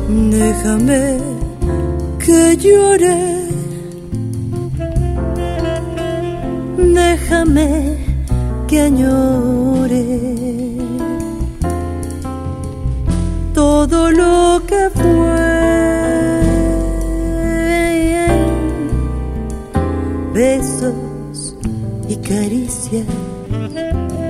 Déjame que llore, déjame que añore todo lo que fue. Besos y caricias